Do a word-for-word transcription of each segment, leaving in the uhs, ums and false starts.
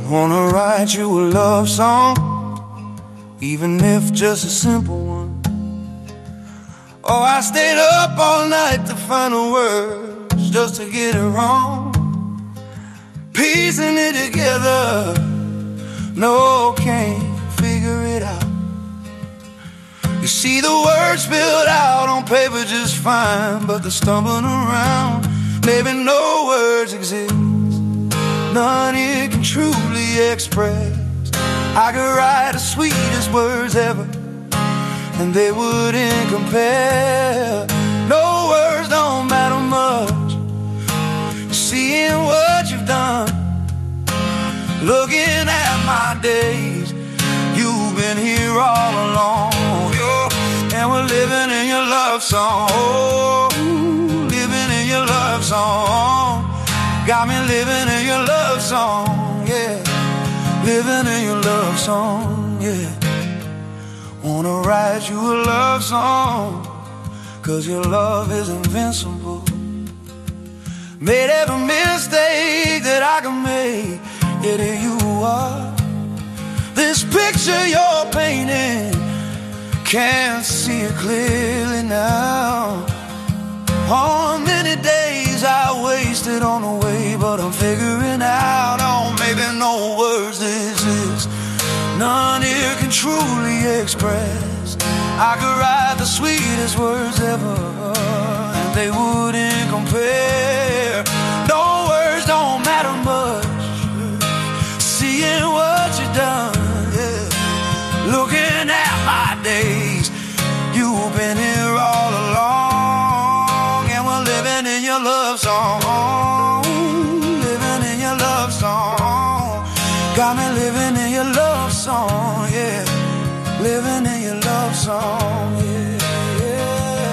Wanna write you a love song, even if just a simple one. Oh, I stayed up all night to find the words just to get it wrong, piecing it together. No, can't figure it out. You see the words spilled out on paper just fine, but they're stumbling around. Maybe no words exist, none here can truly express. I could write the sweetest words ever, and they wouldn't compare. No words don't matter much, seeing what you've done, looking at my days. You've been here all along, yeah. And we're living in your love song, oh, living in your love song. Got me living in your love song, yeah. Living in your love song, yeah. Wanna write you a love song, cause your love is invincible. Made every mistake that I can make, yet here you are. This picture you're painting, can't see it clearly now. On many days I wasted on the way, but I'm figuring out, oh, maybe no words exist, none here can truly express. I could write the sweetest words ever, and they wouldn't compare. No words don't matter much, seeing what you've done, yeah. Looking at my days, you've been here all along, and we're living in your love song, living in your love song. Got me living in your love song, yeah. Living in your love song, yeah, yeah.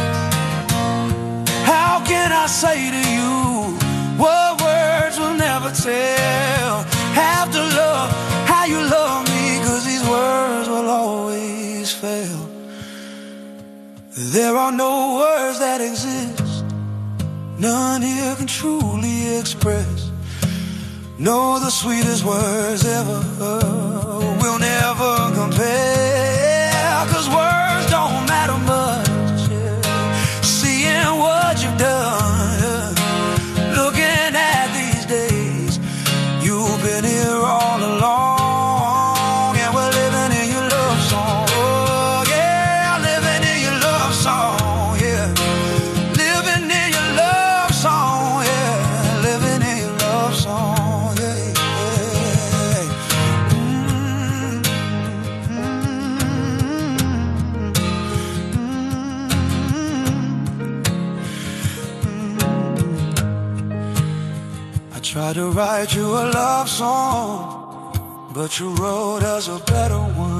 How can I say to you what words will never tell? Have to love how you love me, cause these words will always fail. There are no words that exist, none here can truly express. No, the sweetest words ever will never compare, cause words don't matter much, yeah. Seeing what you've done, yeah. Looking at these days, you've been here all along, and we're living in your love song, oh yeah. Living in your love song, yeah. Living in your love song, yeah. Living in your love song. Tried to write you a love song, but you wrote us a better one.